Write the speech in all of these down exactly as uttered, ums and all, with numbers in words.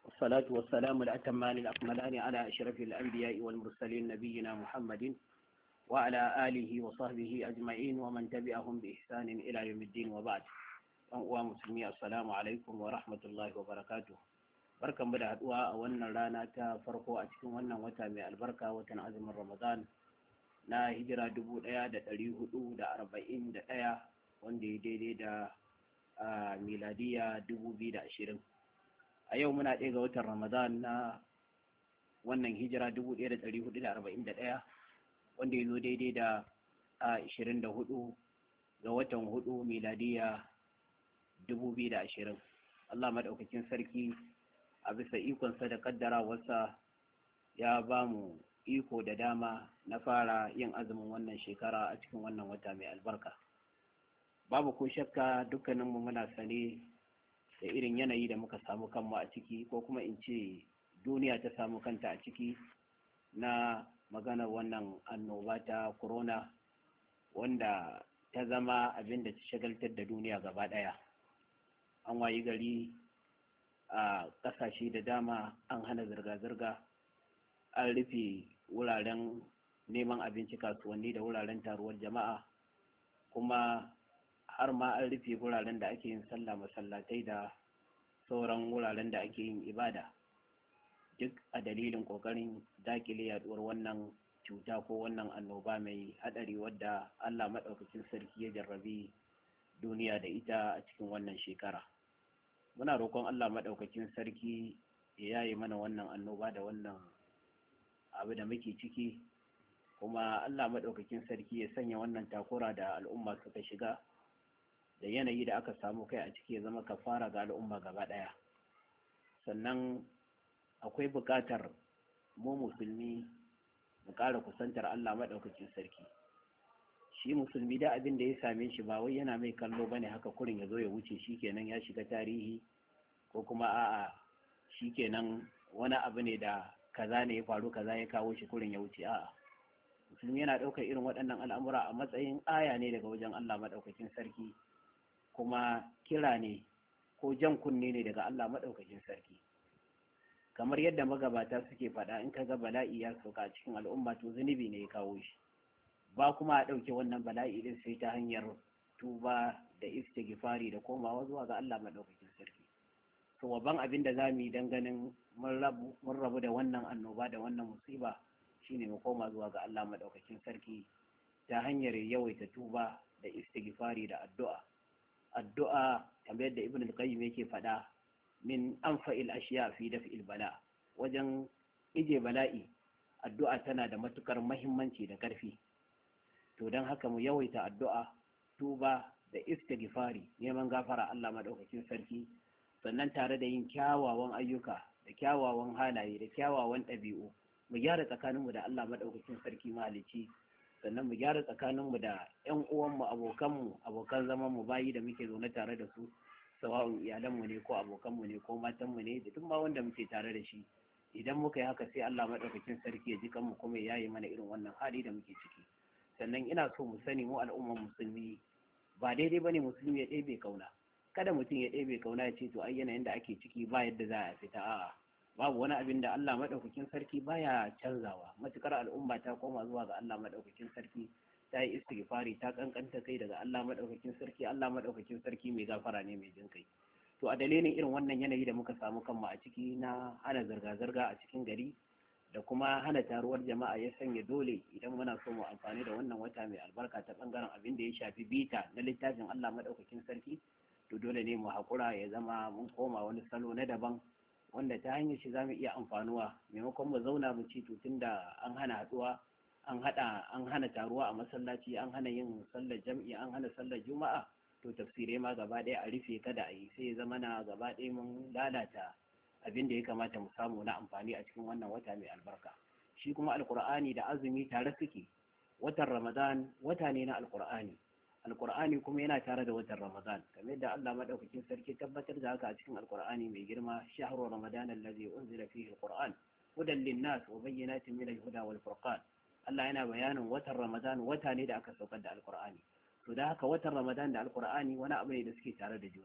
والصلاة والسلام الأتمان الأكملان على أشرف الأنبياء والمرسلين نبينا محمد وعلى آله وصحبه أجمعين ومن تبعهم بإحسان إلى يوم الدين وبعد. ومسلمي السلام عليكم ورحمة الله وبركاته. barkan mu da haduwa a wannan rana ta farko a cikin wannan wata mai albarka, watan azumin Ramadan na hijira dubu ɗaya da ɗari hudu da arba'in da ɗaya, wanda ya daidai da miladiya dubu biyu da ashirin. A yau muna ɗaya ga watan Ramadan na wannan hijira dubu ɗaya da ɗari hudu da arba'in da ɗaya, wanda ya zo daidai da ashirin da hudu ga watan hudu miladiya dubu biyu da ashirin. Allah maɗaukakin sarki a bisa ikonsa da kaddarawarsa ya ba mu iko da dama na fara yin azumin wannan shekara a cikin wannan wata mai albarka. Babu ko shakka dukkaninmu muna sane da irin yanayi da muka samu kanmu a ciki, ko kuma in ce duniya ta samu kanta a ciki, na maganar wannan annoba ta corona, wanda ta zama abin da ta shagaltar da duniya gaba ɗaya. An wayi gari a ƙasashe da dama an hana zirga-zirga, an rufe wuraren neman abinci, kasuwanni da wuraren taruwar jama'a, kuma har ma an rufe wuraren da ake yin sallah, masallatai da sauran wuraren da ake yin ibada, duk a dalilin ƙoƙarin dakile yaduwar wannan cuta ko wannan annoba mai haɗari wadda Allah maɗaukakin sarki ya jarrabi duniya da ita a cikin wannan shekara. Muna roƙon Allah maɗaukakin sarki ya yaye mana wannan annoba da wannan abu da muke ciki, kuma Allah maɗaukakin sarki ya sanya wannan takura da al'umma suka shiga da yanayi da aka samu kai a ciki ya zama kafara ga al'umma gaba ɗaya. Sannan akwai buƙatar mu musulmi mu ƙara kusantar Allah maɗaukakin sarki. Shi musulmi da abin da ya same shi ba wai yana mai kallo bane haka kurin ya zo ya wuce shikenan ya shiga tarihi, ko kuma a'a shikenan wani abu ne da kaza ne ya faru, kaza ya kawo shi kurin ya wuce. A'a, musulmi yana ɗaukar irin waɗannan al'amura a matsayin aya ne daga wajen Allah maɗaukakin sarki, kuma kira ne ko jan kunne ne daga Allah maɗaukakin sarki. Kamar yadda magabata suke faɗa, in ka ga bala'i ya sauka a cikin al'umma to zunubi ne ya kawo shi, ba kuma a ɗauke wannan bala'i din sai ta hanyar tuba da istighfari da komawa zuwa ga Allah maɗaukakin sarki. To babban abin da zamu yi dan ganin mun rabu mun rabu da wannan annoba da wannan musiba shine mu koma zuwa ga Allah maɗaukakin sarki ta hanyar yawaita tuba da istighfari da addu'a. Addu'a kamar yadda Ibn al-Qayyim yake faɗa, min anfa'il ashiya fi daf'il bala, wajen ije bala'i addu'a tana da matukar muhimmanci da ƙarfi. To don haka mu yawaita addu'a, tuba da istighfari, neman gafara Allah maɗaukakin sarki, sannan tare da yin kyawawan ayyuka da kyawawan halaye da kyawawan ɗabi'u, mu gyara tsakaninmu da Allah maɗaukakin sarki mahalicci, sannan mu gyara tsakaninmu da ƴan uwanmu, abokanmu, abokan zamanmu, bayi da muke zaune tare da su, sawa'un iyalanmu ne ko abokanmu ne ko matanmu ne da duk ma wanda muke tare da shi. Idan muka yi haka sai Allah maɗaukakin sarki ya ji kanmu kuma ya yaye mana irin wannan hali da muke ciki. Sannan ina so mu sani, mu al'ummar musulmi ba daidai bane musulmi ya ɗebe kauna. Kada mutum ya ɗebe kauna ya ce to ai yanayin da ake ciki ba yadda za a fita. A'a, babu wani abin da Allah maɗaukakin sarki baya canzawa, matukar al'umma ta koma zuwa ga Allah maɗaukakin sarki, ta yi istighfari, ta kankanta kai daga Allah maɗaukakin sarki. Allah maɗaukakin sarki mai gafara ne, mai jin kai. To a dalilin irin wannan yanayi da muka samu kanmu a ciki na hana zirga-zirga a cikin gari da kuma hana taruwar jama'a, ya sanya dole idan muna so mu amfani da wannan wata mai albarka ta bangaren abin da ya shafi bita na littafin Allah maɗaukakin sarki, to dole ne mu haƙura ya zama mun koma wani salo na daban, wanda ta hanyar shi za mu iya amfanuwa, maimakon mu zauna mu ci to tunda an hana haɗuwa, an haɗa an hana taruwa a masallaci, an hana yin sallar jam'i, an hana sallar juma'a, to tafsirai ma gaba ɗaya a rufe kada a yi, sai ya zama na gaba ɗaya mun lalata abin da ya kamata mu samu na amfani a cikin wannan wata mai albarka. Shi kuma alkur'ani da azumi tare suke. Watan Ramadan wata ne na alkur'ani, alkur'ani kuma yana tare da watan Ramadan, kamar yadda Allah madaukakin sarki tabbatar da haka a cikin alkur'ani mai girma. Shahru ramadan allazi unzila fihi alquran hudan linnas wa bayyinatin min alhuda wal furqan. Allah yana bayanin watan Ramadan wata ne da aka saukar da alkur'ani. To da haka watan Ramadan da alkur'ani wani abu ne da suke tare da juna.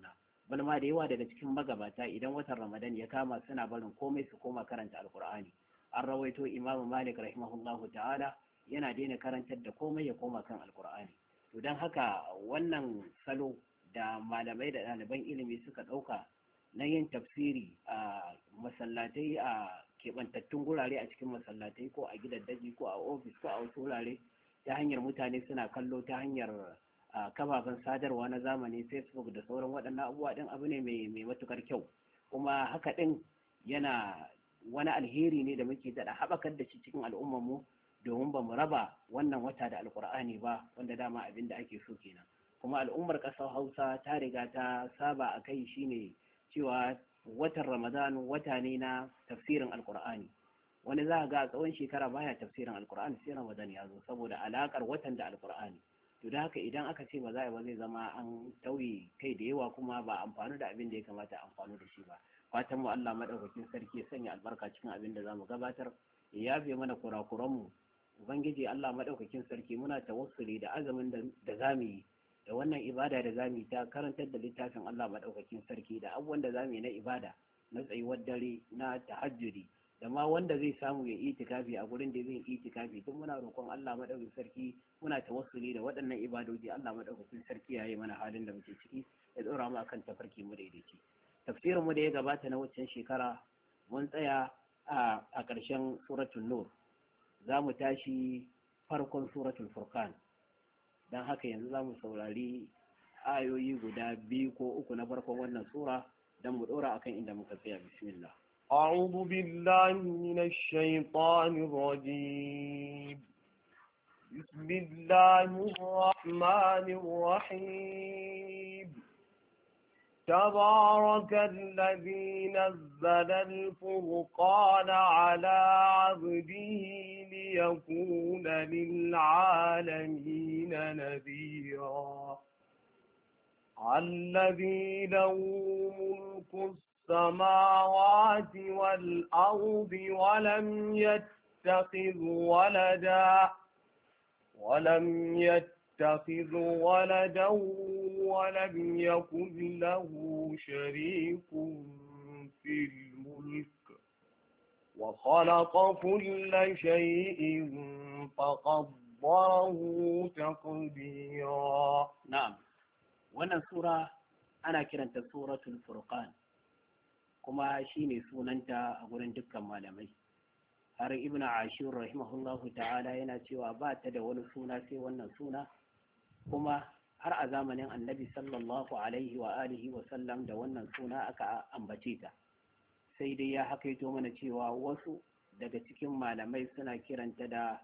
balma da yawa daga cikin magabata idan watan ramadan ya kama suna barin komai su koma karanta alkur'ani. An rawaito imamu malik rahimahullahu ta'ala yana daina karantar da komai ya koma kan alkur'ani. To don haka wannan salo da malamai da ɗaliban ilimi suka ɗauka na yin tafsiri a masallatai, a keɓantattun gurare a cikin masallatai ko a gidaddaji ko a ofis ko a wasu wurare, ta hanyar mutane suna kallo ta hanyar kafafen sadarwa na zamani, facebook da sauran waɗannan abubuwa ɗin, abu ne mai matukar kyau. Kuma haka ɗin yana wani alheri ne da muke daɗa haɓakar da shi cikin al'ummarmu, domin ba mu raba wannan wata da alkur'ani ba, wanda dama abin da ake so kenan. Kuma al'ummar ƙasar hausa ta riga ta saba a kai shine cewa watan ramadan wata ne na tafsirin alkur'ani. Wani za ga tsawon shekara baya tafsirin alkur'ani sai ramadan ya zo, saboda alakar watan da alkur'ani. To da haka idan aka ce ba za a ba zai zama an tauye kai da yawa, kuma ba amfani da abin da ya kamata amfani da shi ba. Fatan mu Allah madaukakin sarki ya sanya albarka cikin abin da zamu gabatar, ya yafe mana kurakuran mu. Ubangiji Allah madaukakin sarki, muna tawassuli da azumin da zamu yi, da wannan ibada da zamu yi ta karantar da littafin Allah madaukakin sarki, da abubuwan da zamu yi na ibada, na tsayuwar dare, na tahajjudi, da ma wanda zai samu ya itikafi a gurin da zai itikafi, duk muna roƙon Allah madaukakin sarki, muna tawassuli da waɗannan ibadoji. Allah madaukakin sarki ya yi mana halin da muke ciki, ya tsora mu akan tafarki mu daidaici. Tafsirin mu da ya gabata na waccan shekara mun tsaya a ƙarshen suratul nur, za mu tashi farkon suratul furqan. Dan haka yanzu za mu saurari ayoyi guda biyu ko uku na farkon wannan sura dan mu ɗora akan inda muka tsaya. Bismillah. أعوذ بالله من الشيطان الرجيم. بسم الله الرحمن الرحيم. تبارك الذي نزل الفرقان على عبده ليكون للعالمين نذيرا. الذي له ملك السماوات والأرض ولم يتخذ ولدا ولم يتخذ ولدا ولم يكن له شريك في الملك وخلق كل شيء فقدره تقديرا. نعم، wannan sura ana kiranta suratul furqan, kuma shine sunanta a gurin dukkan malamai. Har ibn ashur rahimahullahu ta'ala yana cewa ba ta da wani suna sai wannan suna, kuma har a zamanin annabi sallallahu alaihi wa alihi wa sallam da wannan suna aka ambace ta. Sai dai ya hakaito mana cewa wasu daga cikin malamai suna kiranta da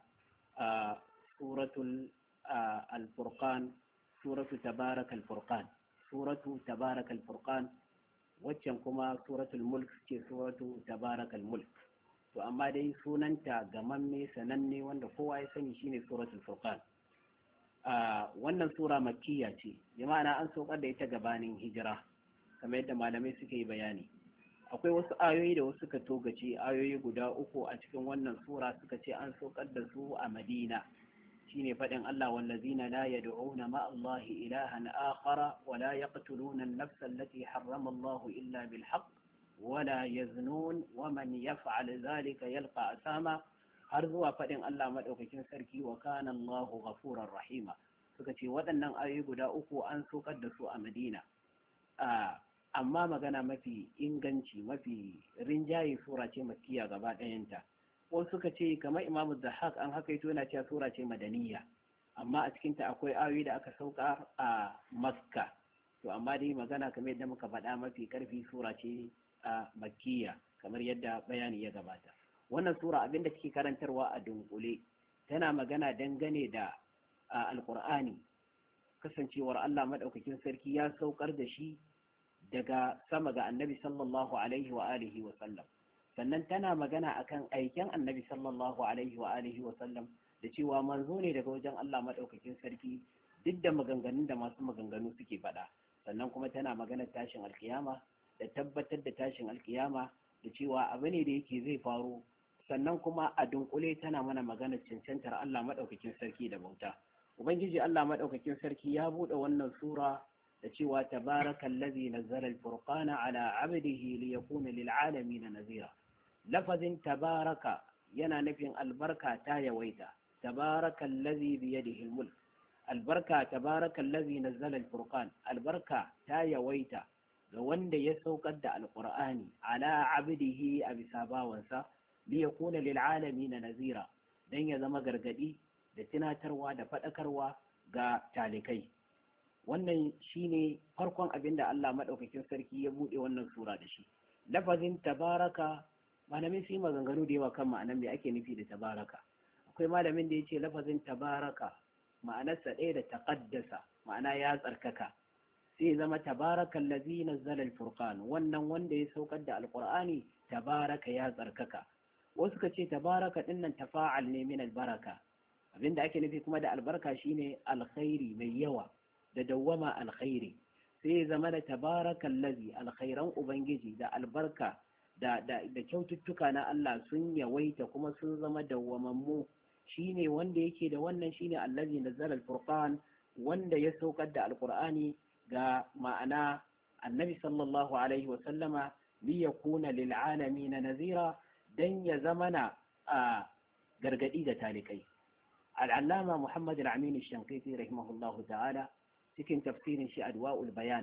suratul al-furqan, suratu tabarakal furqan, suratu tabarakal furqan, waccan kuma suratul mulk ce suratu tabarakal mulk. To amma dai sunanta gamamme sananne wanda kowa ya sani shine suratul furqan. a wannan sura makkiya ce, bi ma'ana an saukar da ita gabanin hijira, kamar yadda malamai suka yi bayani. Akwai wasu ayoyi da wasu suka togace, ayoyi guda uku a cikin wannan sura suka ce an saukar da su a Madina. shine faɗin Allah, wallazina la yad'una ma Allah ilahan akhara wa la yaqtuluna an-nafsa allati harrama Allah illa bil haqq wa la yaznun wa man yaf'al dhalika yalqa asama, har zuwa faɗin Allah madaukakin sarki, wa kana Allahu ghafurar rahima. Suka ce waɗannan ayoyi guda uku an sokar da su a Madina. Amma magana mafi inganci, mafi rinjaye, sura ce makkiya gaba ɗayanta. Wasu suka ce kamar Imam Zahaq an haka yato yana cewa sura ce madaniya, amma a cikinta akwai ayoyi da aka sauka a Makka. To amma dai magana kamar yadda muka faɗa mafi ƙarfi, sura ce a makkiya kamar yadda bayani ya gabata. Wannan sura abin da take karantarwa a dunkule tana magana dangane da alƙur'ani, kasancewar Allah madaukakin sarki ya saukar da shi daga sama ga annabi sallallahu alaihi wa alihi wa sallam. Sannan tana magana akan aiken annabi sallallahu alaihi wa alihi wa sallam, da cewa manzo ne daga wajen Allah madaukakin sarki, duk da maganganun da masu maganganu suke faɗa. Sannan kuma tana magana tashin alkiyama, da tabbatar da tashin alkiyama, da cewa abu ne da yake zai faru. Sannan kuma a dunkule tana mana magana cancantar Allah madaukakin sarki da bauta. Ubangiji Allah madaukakin sarki ya buɗe wannan sura da cewa tabarakallazi nazzala al-furqana ala 'abdihi liyakuna lil'alamin nazira. Lafazin tabaraka yana nufin albarka ta yawaita, tabarakallazi biyadihi al-mulk, albarka tabarakallazi nazzala al-furqan, albarka ta yawaita ga wanda ya saukar da alqur'ani ala 'abdihi a bisa bawansa liyakuna lil'alamin nazira, dan ya zama gargadi da tunatarwa da faɗakarwa ga talikai. Wannan shine farkon abin da Allah maɗaukakin sarki ya buɗe wannan sura da shi. Lafazin tabaraka, malamin su yi maganganu da yawa kan ma'anar me ake nufi da tabaraka. Akwai malamin da ya ce lafazin tabaraka ma'anarsa ɗaya da taƙaddasa, ma'ana ya tsarkaka. Sai zama tabarakan lazi nazzala al-furqan, wannan wanda ya saukar da alƙur'ani tabaraka ya tsarkaka. Wasu ka ce tabaraka ɗinnan tafa'al ne min albaraka. Abinda ake nufi kuma da albarka shine alkhairi mai yawa da dawwama alkhairi. Sai ya zama da tabarakan lazi, alkhairan ubangiji da albarka da da da kyaututtuka na Allah sun yawaita kuma sun zama dawwamammu. Shine wanda yake da wannan shine allazi nazzala al-furqan, wanda ya saukar da alqur'ani ga ma'ana annabi sallallahu alaihi wa sallama li yakuna lil alamin nazira, dan ya zamana a gargadi da talikai. Al-allama Muhammad al-Amin al-Shanqiti rahimahullahu ta'ala cikin tafsirin shi Adwa'ul Bayan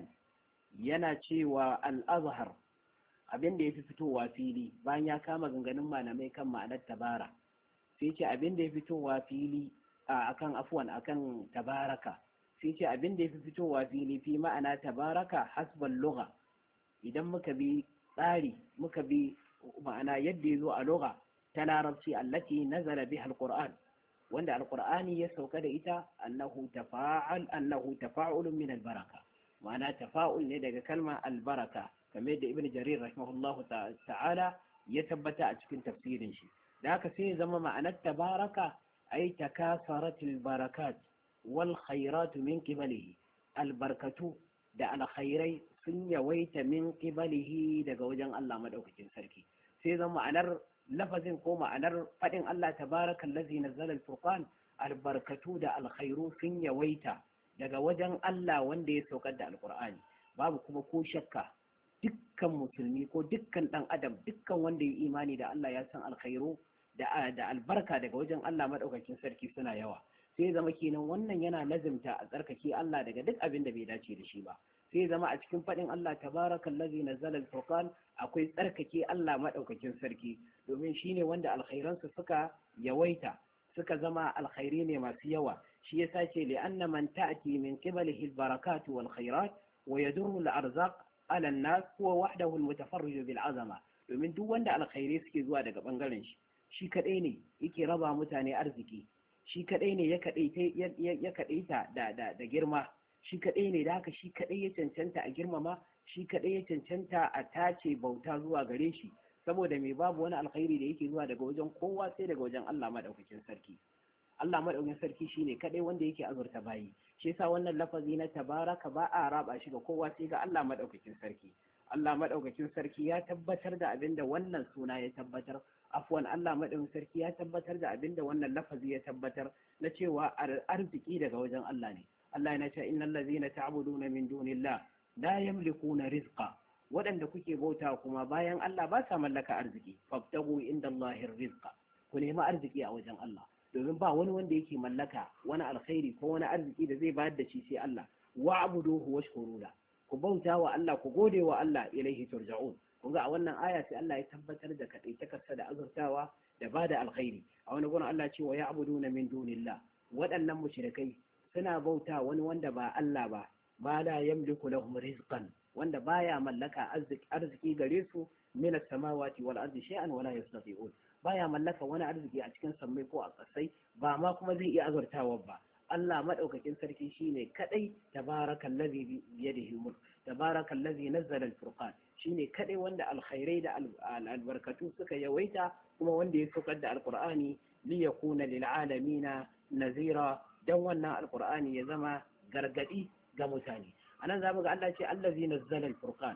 yana cewa al-azhar abin da yafi fitowa fili bayan ya kama ganganin malamai kan ma'anar tabara, sai ce abin da yafi fitowa fili akan afwan akan tabaraka, sai ce abin da yafi fitowa fili fi ma'ana tabaraka hasbal lugha, idan muka bi tsari muka bi ma'ana yadda yazo a lugha ta larabci allati nazala biha al-Qur'an, wanda alqur'ani ya sauka da ita, annahu tafa'al annahu tafa'ulun min albaraka, ma'ana tafa'ul ne daga kalma albaraka, kamar yadda ibn jarir rahimahullahu ta'ala ya tabbata a cikin tafsirin shi. Da haka sai zama ma'anar tabaraka ay takasaratil barakat wal khairat min qibalihi, albarkatu da alkhairai sun yawaita min qibalihi daga wajen Allah madaukakin sarki. Sai zama ma'anar lafazin ko ma'anar faɗin Allah tabarakan lazi nazzala al-furqan, albarkatu da alkhairu sun yawaita daga wajen Allah wanda ya saukar da alqur'ani. Babu kuma ko shakka dukkan musulmi ko dukkan dan adam, dukkan wanda ya imani da Allah ya san alkhairu da da albarka daga wajen Allah madaukakin sarki suna yawa. Sai zama kenan wannan yana lazimta a tsarkake Allah daga duk abin da bai dace da shi ba. Sai zama a cikin faɗin Allah tabarakan lazi nazzala al-furqan akwai tsarkake Allah madaukakin sarki, domin shine wanda alkhairansu suka yawaita, suka zama alkhairi ne masu yawa. Shi yasa ce li anna man ta'ti min qibalihi al-barakat wal khairat wa yadurru al-arzaq ala an-nas huwa wahdahu al-mutafarrij bil azama, domin duk wanda alkhairi suke zuwa daga bangaren shi, shi kadai ne yake raba mutane arziki, shi kadai ne ya kadaita ya kadaita da da da girma, shi kaɗai ne da haka shi kaɗai ya cancanta a girmama, shi kaɗai ya cancanta a tace bauta zuwa gare shi, saboda mai babu wani alkhairi da yake zuwa daga wajen kowa sai daga wajen Allah madaukakin sarki. Allah madaukakin sarki shine kaɗai wanda yake azurta bayi. Shi yasa wannan lafazi na tabaraka ba a raba shi ga kowa sai ga Allah madaukakin sarki. Allah madaukakin sarki ya tabbatar da abinda wannan suna ya tabbatar, afwan Allah madaukakin sarki ya tabbatar da abinda wannan lafazi ya tabbatar na cewa arziki daga wajen Allah ne. Allah yana cewa innal ladzina ta'buduna min dunillah la yamlikuna rizqa, waɗanda kuke bauta kuma bayan Allah ba sa mallaka arziki. Fabtagu indallahi rizqa, ku nemi arziki a wajen Allah, domin ba wani wanda yake mallaka wani alkhairi ko wani arziki da zai bayar da shi sai Allah. Wa'buduhu washkuru la, ku bauta wa Allah, ku gode wa Allah, ilaihi turja'un. Kun ga a wannan aya sai Allah ya tabbatar da kadaitakarsa da azurtawa da bada alkhairi. A wani gurin Allah ce wa ya'buduna min dunillah, waɗannan mushrikai suna bauta wani wanda ba Allah ba, ba la yamliku lahum rizqan, wanda baya mallaka arziki gare su min as-samawati wal ardi shay'an wala yastati'un, baya mallaka wani arziki a cikin sammai ko a ƙasai, ba ma kuma zai iya azurtawa ba. Allah madaukakin sarki shine kadai tabarakallazi bi yadihi mulk, tabarakallazi nazzala al-furqan, shine kadai wanda alkhairai da albarkatu suka yawaita, kuma wanda ya saukar da alqur'ani li yakuna lil alamina nazira, dan wannan alqur'ani ya zama gargadi ga mutane. Anan zamu ga Allah ce allazi nazzala al-furqan,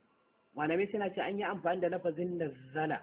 malamai suna ce an yi amfani da lafazin nazzala,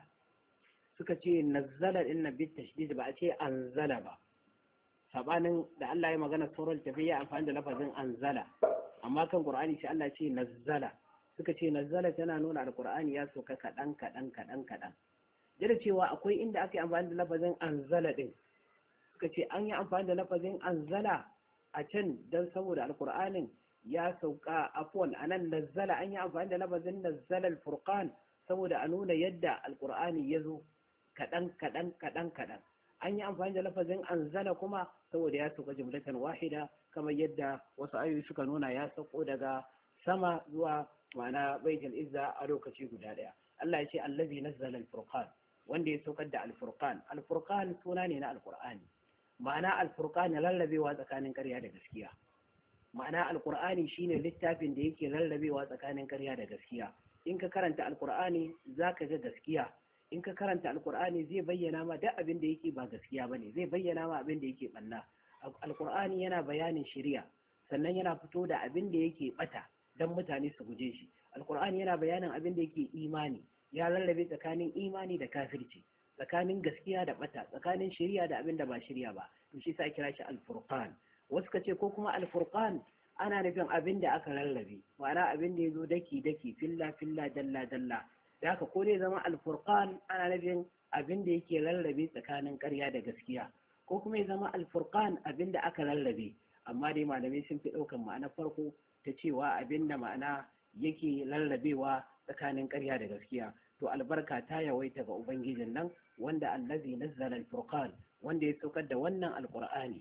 suka ce nazzala din na bit tashdid ba a ce anzala ba, sabanin da Allah ya magana surar tafiya amfani da lafazin anzala. amma kan qur'ani sai Allah ce nazzala, suka ce nazzala tana nuna alqur'ani ya sauka kadan kadan kadan kadan da cewa akwai inda aka yi amfani da lafazin anzala din, suka ce an yi amfani da lafazin anzala a can dan saboda alqur'anin ya sauka, afwan anan nazzala an yi amfani da lafazin nazzala al-furqan saboda a nuna yadda alqur'ani ya zo kadan kadan kadan kadan. An yi amfani da lafazin anzala kuma saboda ya sauka jumlatan wahida kamar yadda wasu ayoyi suka nuna ya sauko daga sama zuwa ma'ana baitul izza a lokaci guda daya. Allah ya ce allazi nazzala al-furqan, wanda ya saukar da al-furqan. Al-furqan suna ne na alqur'ani, ma'ana al-furqan lallabewa tsakanin ƙarya da gaskiya. Ma'ana alqur'ani shine littafin da yake lallabewa tsakanin ƙarya da gaskiya. In ka karanta alqur'ani zaka ga gaskiya, in ka karanta alqur'ani zai bayyana ma duk abin da yake ba gaskiya bane, zai bayyana ma abin da yake banna. Alqur'ani yana bayanin shari'a, sannan yana fito da abin da yake bata dan mutane su guje shi. Alqur'ani yana bayanin abin da yake imani, ya lallabe tsakanin imani da kafirci, tsakanin gaskiya da bata, tsakanin shari'a da abin da ba shari'a ba. To shi sa kira shi al-furqan. Wasu ka ce ko kuma al-furqan ana nufin abin da aka lallabe, ma'ana abin da ya zo daki daki filla filla dalla dalla. Da haka ko dai zama al-furqan ana nufin abin da yake lallabe tsakanin ƙarya da gaskiya, ko kuma ya zama al-furqan abin da aka lallabe. Amma dai malamai sun fi ɗaukan ma'ana farko ta cewa abin da ma'ana yake lallabewa tsakanin ƙarya da gaskiya. To albarka ta yawaita ga ubangijin nan wanda allazi nazzala al-furqan, wanda ya saukar da wannan alqur'ani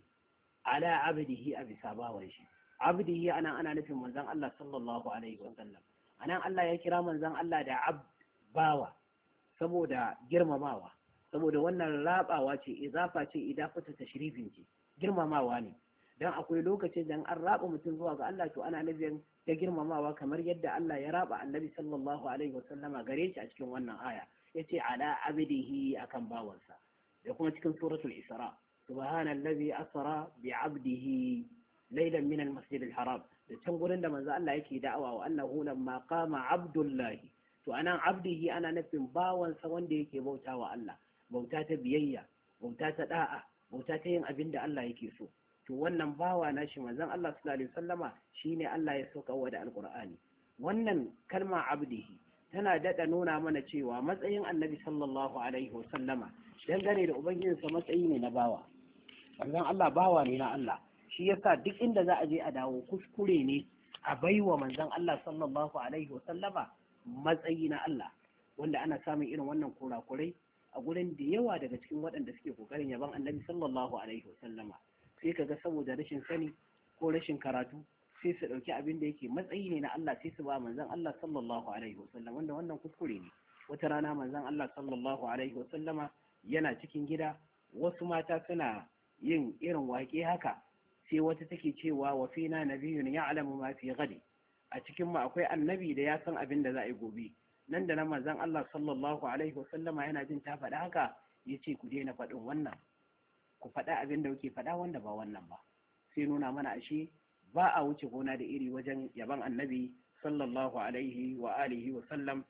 ala abdihi a bisa bawan shi. Abdihi ana ana nufin manzon Allah sallallahu alaihi wa sallam. Anan Allah ya kira manzon Allah da abd, bawa, saboda girmamawa, saboda wannan rabawa ce, izafa ce, idafatu tashrifin ce, girmamawa ne. Dan akwai lokacin da an raba mutum zuwa ga Allah to ana nufin ta girmamawa, kamar yadda Allah ya raba annabi sallallahu alaihi wasallama gare shi a cikin wannan aya, yace ala abdihi akan bawansa. Da kuma cikin suratul isra, subhanallazi asra bi abdihi laylan min al-masjid al-haram, da can gurin da manzo Allah yake da'awa wa annahu lamma qama abdullahi, to anan abdihi ana nufin bawansa wanda yake bautawa Allah, bauta ta biyayya, bauta ta da'a, bauta ta yin abin da Allah yake so. To wannan bawa na shi manzon Allah sallallahu alaihi wasallama shine Allah ya sauka wa da alqur'ani. Wannan kalma abdihi tana dada nuna mana cewa matsayin annabi sallallahu alaihi wasallama dangane da ubangijinsa matsayi ne na bawa. Manzon Allah bawa ne na Allah, shi yasa duk inda za a je a dawo kuskure ne a baiwa manzon Allah sallallahu alaihi wasallama matsayi na Allah, wanda ana samun irin wannan kurakurai a gurin da yawa daga cikin waɗanda suke kokarin yaban annabi sallallahu alaihi wasallama. Sai ka ga saboda rashin sani ko rashin karatu sai su ɗauki abin da yake matsayi ne na Allah sai su ba manzon Allah sallallahu alaihi wasallam, wanda wannan kuskure ne. Wata rana manzon Allah sallallahu alaihi wasallama yana cikin gida, wasu mata suna yin irin waƙe haka, sai wata take cewa wa fina nabiyyun ya'lamu ma fi ghadi, a cikin mu akwai annabi da ya san abin da za a yi gobe. Nan da nan manzon Allah sallallahu alaihi wasallama yana jin ta faɗa haka, yace ku daina faɗin wannan, ku faɗa abin da kuke faɗa wanda ba wannan ba. Sai nuna mana ashe ba a wuce gona da iri wajen yaban annabi sallallahu alaihi wa alihi wa sallam,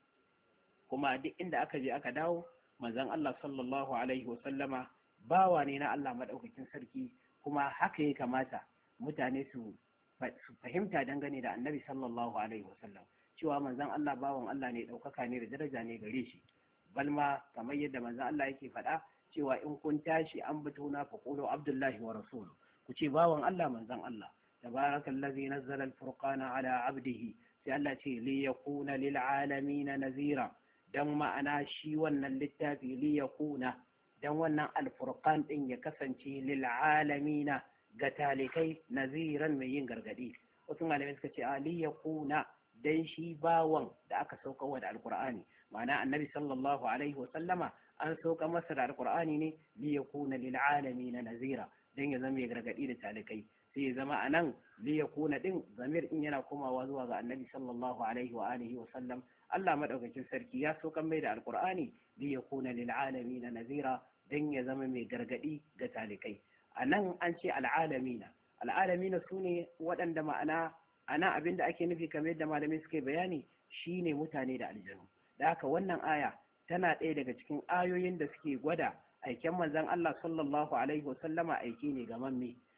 kuma duk inda aka je aka dawo manzon Allah sallallahu alaihi wa sallama bawa ne na Allah madaukakin sarki, kuma haka ya kamata mutane su fahimta dangane da annabi sallallahu alaihi wa sallam, cewa manzon Allah bawan Allah ne, ɗaukaka ne da daraja ne gare shi. Balma kamar yadda manzon Allah yake faɗa cewa in kun tashi an batuna fa qulu abdullahi wa rasuluhu, ku ce bawan Allah manzon Allah. Tabarakallazi nazzala al-furqana ala abdihi, sai Allah ce li yakuna lil alamin nazira, dan ma'ana shi wannan littafi li yakuna, dan wannan al-furqan din ya kasance lil alamin ga talikai naziran mai yin gargadi. Wasu malamai suka ce a li yakuna dan shi bawan da aka sauka wa da alqur'ani, ma'ana annabi sallallahu alaihi wa sallama an sauka masa da alqur'ani ne li yakuna lil alamin nazira, dan ya zama ya gargadi da talikai. Sai ya zama anan li yakuna din zamir din yana komawa zuwa ga annabi sallallahu alaihi wa alihi wa sallam. Allah madaukakin sarki ya sauka mai da alqur'ani li yakuna lil alamin nazira, dan ya zama mai gargadi ga talikai. Anan an ce al alamin, al alamin sune waɗanda ma'ana ana abinda ake nufi kamar yadda malamai suka bayani shine mutane da aljanu. Da haka wannan aya tana ɗaya daga cikin ayoyin da suke gwada aiken manzon Allah sallallahu alaihi wasallama aiki ne ga mamme,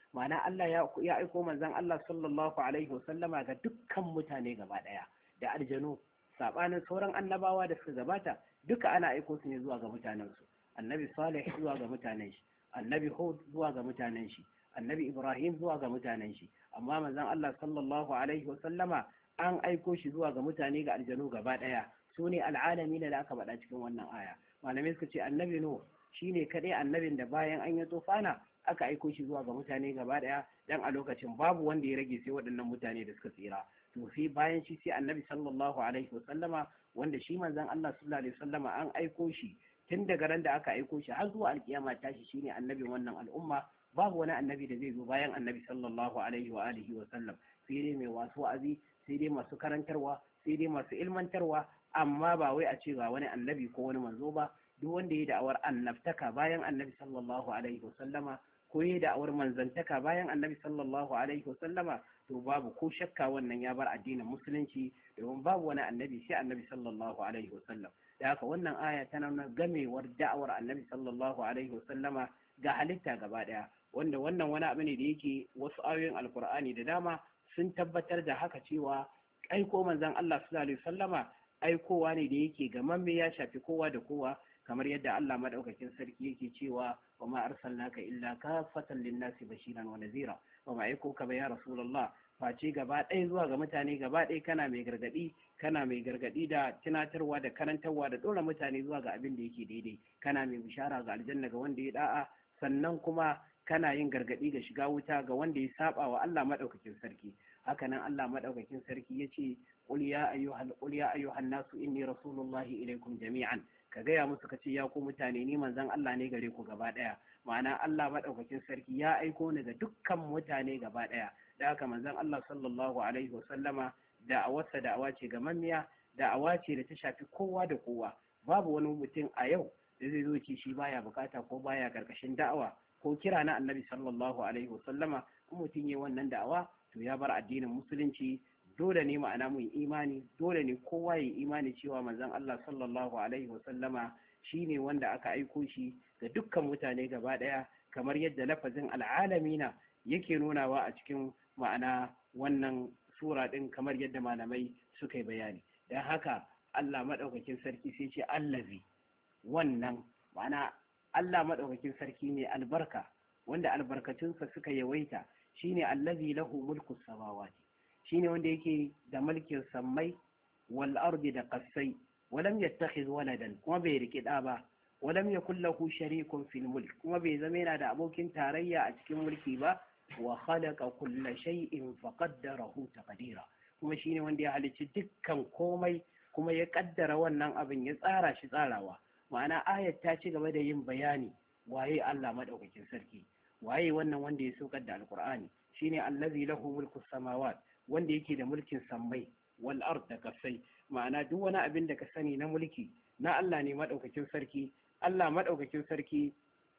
ma'ana Allah ya ya aiko manzon Allah sallallahu alaihi wasallama ga dukkan mutane gaba daya da aljanu, sabanin sauran annabawa da suka gabata duka ana aiko su ne zuwa ga mutanen su. Annabi Salih zuwa ga mutanen shi, annabi Hud zuwa ga mutanen shi, annabi Ibrahim zuwa ga mutanen shi, amma manzon Allah sallallahu alaihi wasallama an aiko shi zuwa ga mutane ga aljanu gaba daya, su ne al'alami da aka faɗa cikin wannan aya. Malamai suka ce annabi Nuh shine kadai annabin da bayan an yi tufana aka aiko shi zuwa ga mutane gaba daya, dan a lokacin babu wanda ya rage sai waɗannan mutane da suka tsira. To sai bayan shi sai annabi sallallahu alaihi wasallama, wanda shi manzon Allah sallallahu alaihi wasallama an aiko shi tun daga ran da aka aiko shi har zuwa alkiyama tashi shine annabin wannan al'umma. Babu wani annabi da zai zo bayan annabi sallallahu alaihi wa alihi wa sallam, sai dai mai wasu wa'azi, sai dai masu karantarwa, sai dai masu ilmantarwa, amma ba wai a ce ga wani annabi ko wani manzo ba. Duk wanda ya da'awar annabtaka bayan annabi sallallahu alaihi wa sallama, ko ya da'awar manzantaka bayan annabi sallallahu alaihi wa sallama, to babu ko shakka wannan ya bar addinin musulunci, domin babu wani annabi sai annabi sallallahu alaihi wa sallam. Da haka wannan aya tana nuna gamewar da'awar annabi sallallahu alaihi wa sallama ga halitta gaba daya, wanda wannan wani abu ne da yake wasu ayoyin alkur'ani da dama sun tabbatar da haka, cewa aiko manzon Allah sallallahu alaihi wasallama aikowa ne da yake gamamme, ya shafi kowa da kowa, kamar yadda Allah madaukakin sarki yake cewa wa ma arsalnaka illa kafatan linnasi bashiran wa nazira, wa ma aiko ka ba ya rasulullah face gaba ɗaya zuwa ga mutane gaba ɗaya, kana mai gargadi kana mai gargadi da tunatarwa da karantarwa da dora mutane zuwa ga abin da yake daidai, kana mai bishara ga aljanna ga wanda ya da'a, sannan kuma kana yin gargadi ga shiga wuta ga wanda ya saba wa Allah madaukakin sarki. Hakanan Allah madaukakin sarki yace qul ya ayyuhal qul ya ayyuhan nasu inni rasulullahi ilaikum jami'an, ka gaya musu kace ya ku mutane ni manzon Allah ne gare ku gaba daya. Ma'ana Allah madaukakin sarki ya aiko ni ga dukkan mutane gaba daya. Da haka manzon Allah sallallahu alaihi wasallama da'awarsa da'awa ce ga mamiya, da'awa ce da ta shafi kowa da kowa. Babu wani mutum a yau da zai zo ce shi baya bukata ko baya karkashin da'awa ko kira na annabi sallallahu alaihi wasallama. in mutum ya wannan da'awa to ya bar addinin musulunci. Dole ne ma'ana mu imani, dole ne kowa ya imani cewa manzon Allah sallallahu alaihi wasallama shine wanda aka aiko shi ga dukkan mutane gaba daya, kamar yadda lafazin al'alamina yake nunawa a cikin ma'ana wannan sura din, kamar yadda malamai suka yi bayani. Dan haka Allah madaukakin sarki sai ce allazi, wannan ma'ana Allah madaukakin sarki ne albarka, wanda albarkatunsa suka yawaita, shine allazi lahu mulku samawati, shine wanda yake da mulkin sammai wal ardi da qassai, walam yattakhiz waladan, kuma bai riki da ba, walam yakul lahu sharikun fil mulk, kuma bai zama yana da abokin tarayya a cikin mulki ba, wa khalaqa kulla shay'in faqaddarahu taqdira, kuma shine wanda ya halicci dukkan komai kuma ya kaddara wannan abin, ya tsara shi tsarawa. Ma'ana ayat ta ci gaba da yin bayani waye Allah madaukakin sarki, waye wannan wanda ya saukar da alqur'ani, shine allazi lahu mulku samawat, wanda yake da mulkin sammai wal ard da kasai. Ma'ana duk wani abin da ka sani na mulki na Allah ne madaukakin sarki. Allah madaukakin sarki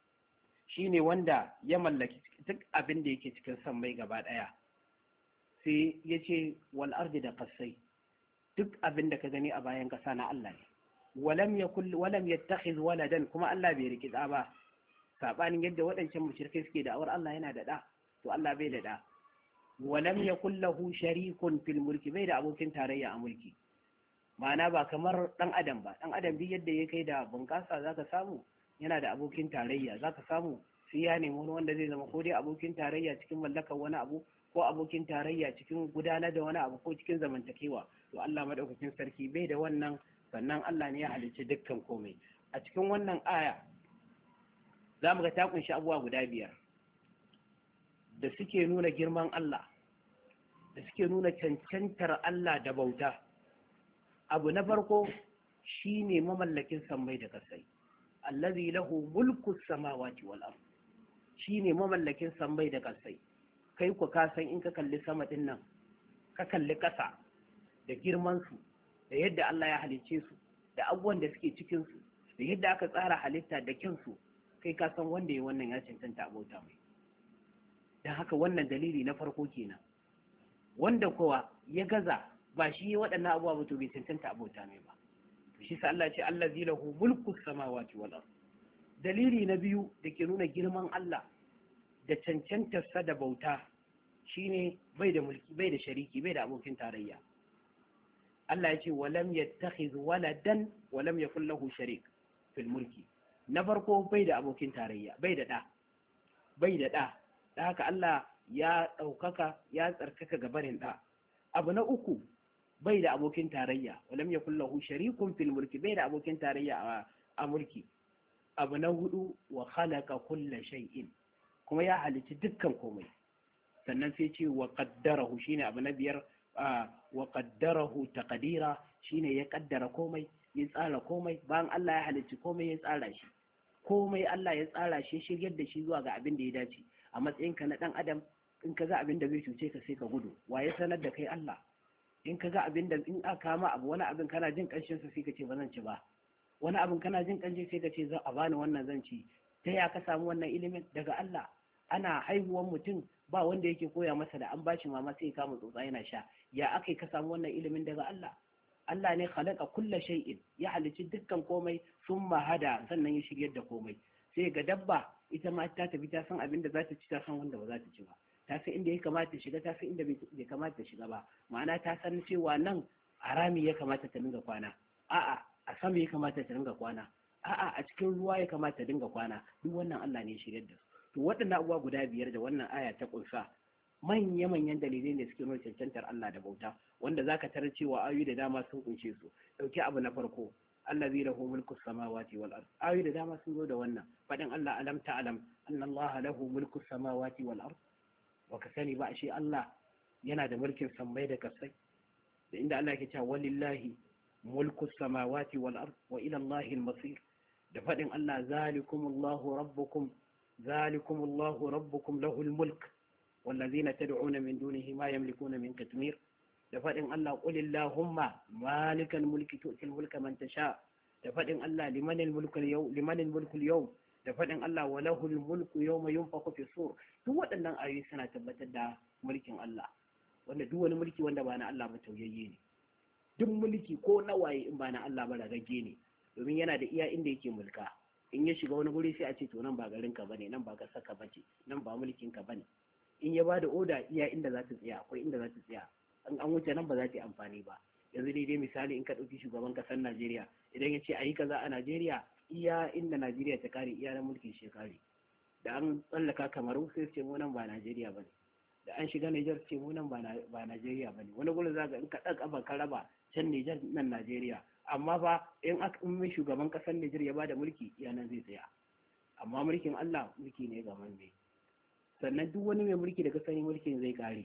shine wanda ya mallaki duk abin da yake cikin sammai gaba daya. Sai yace wal ard da kasai, duk abin da ka gani a bayan kasa na Allah ne. walam yakul walam yattakhiz waladan, kuma Allah bai riki da ba, sabanin yadda waɗancan mushrikai suke da awar Allah yana da da, to Allah bai da da. walam yakul lahu sharikun fil mulki, bai da abokin tarayya a mulki. Ma'ana ba kamar dan adam ba, dan adam duk yadda ya kai da bunƙasa zaka samu yana da abokin tarayya, zaka samu sai ya nemi wani wanda zai zama ko dai abokin tarayya cikin mallakar wani abu, ko abokin tarayya cikin gudanar da wani abu, ko cikin zamantakewa. To Allah madaukakin sarki bai da wannan, sannan Allah ne ya halicci dukkan komai. A cikin wannan aya za mu ga ta kunshi abubuwa guda biyar da suke nuna girman Allah, da suke nuna cancantar Allah da bauta. Abu na farko shine mamallakin sammai da kasai, allazi lahu mulku samawati wal ard, shine mamallakin sammai da kasai. Kai ku ka san in ka kalli sama din nan, ka kalli kasa da girman su, da yadda Allah ya halicce su, da abubuwan da suke cikin su, da yadda aka tsara halitta da kyansu, kai ka san wanda ya wannan ya cancanta abota mai. Dan haka wannan dalili na farko kenan. Wanda kowa ya gaza ba shi waɗannan abubuwa ba, to bai cancanta abota mai ba. To shi sa Allah ce allazi lahu mulku samawati wal ard. Dalili na biyu da ke nuna girman Allah da cancantarsa da bauta shine bai da mulki, bai da shariki, bai da abokin tarayya. Allah ya ce walam yattakhiz waladan walam yakul lahu sharik fil mulki. Na farko bai da abokin tarayya, bai da da bai da da da haka Allah ya ɗaukaka ya tsarkaka gabarin da. Abu na uku bai da abokin tarayya walam yakul lahu sharikun fil mulki, bai da abokin tarayya a mulki. Abu na hudu wa khalaqa kulla shay'in, kuma ya halici dukkan komai. Sannan sai ce wa qaddarahu, shine abu na biyar, wa qaddarahu taqdira, shine ya kaddara komai, ya tsara komai. Bayan Allah ya halicci komai ya tsara shi, komai Allah ya tsara shi, shiryar da shi zuwa ga abin da ya dace. A matsayinka na dan adam, in ka ga abin da zai cuce ka sai ka gudu, wa ya sanar da kai? Allah. In ka ga abin da in aka kama abu, wani abin kana jin kanshin sa sai ka ce ba zan ci ba, wani abin kana jin kanshi sai ka ce za a bani wannan zan ci. Ta ya ka samu wannan ilimin? Daga Allah. Ana haihuwan mutum ba wanda yake koya masa, da an bashi mama sai kama tsotsa yana sha. Ya aka ka samu wannan ilimin? Daga Allah. Allah ne khalaqa kulla shay'in, ya halicci dukkan komai, summa hada, sannan ya shiryar da komai. Sai ga dabba ita ma ta tafi, ta san abin da za ta ci, ta san wanda ba za ta ci ba, ta san inda ya kamata ta shiga, ta san inda bai kamata ta shiga ba. Ma'ana ta san cewa nan harami ya kamata ta dinga kwana, a'a a sama ya kamata ta dinga kwana, a'a a cikin ruwa ya kamata ta dinga kwana. Duk wannan Allah ne ya shiryar da su. To waɗannan abubuwa guda biyar da wannan aya ta kunsa manya-manyan dalilai ne suke nuna cancantar Allah da bauta, wanda zaka tarar cewa ayoyi da dama sun kunshe su. Dauki abu na farko, allazi lahu mulku samawati wal ard. Ayoyi da dama sun zo da wannan. Fadin Allah, alam ta'lam anna Allah lahu mulku samawati wal ard. Baka sani ba shi Allah yana da mulkin sammai da kasai. Da inda Allah yake cewa walillahi mulku samawati wal ard wa ila Allahi al-masir. Da fadin Allah, zalikumullahu rabbukum zalikumullahu rabbukum lahul mulk والذين تدعون من دونه ما يملكون من كتمير. دفدن الله قل اللهم مالك الملك تؤتي الملك من تشاء. دفدن الله لمن الملك اليوم لمن الملك اليوم. دفدن الله وله الملك يوم ينفخ في الصور. duk waɗannan ayoyi suna tabbatar da mulkin Allah, wanda duk wani mulki wanda ba na Allah ba tauyayye ne. Duk mulki ko nawaye in ba na Allah ba ragagge ne, domin yana da iya inda yake mulka. In ya shiga wani guri sai a ce to nan ba garin ka bane, nan ba kasar ka bace, nan ba mulkin ka bane. In ya bada oda iya inda za ta tsaya, akwai inda za ta tsaya, an an wuce nan ba za ta yi amfani ba. Yanzu daidai misali in ka ɗauki shugaban ƙasar Najeriya, idan ya ce a yi kaza a Najeriya, iya inda Najeriya ta kare, iya na mulkin shi kare. Da an tsallaka Kamaru sai ce mu nan ba Najeriya bane, da an shiga Niger ce mu nan ba Najeriya bane. Wani gurin za ka in ka ɗaga kafa ka raba can Niger nan Najeriya, amma fa in aka in mai shugaban ƙasar Niger ya bada mulki iya nan zai tsaya. Amma mulkin Allah mulki ne ga manne. Sannan duk wani mai mulki da ka sani mulkin zai kare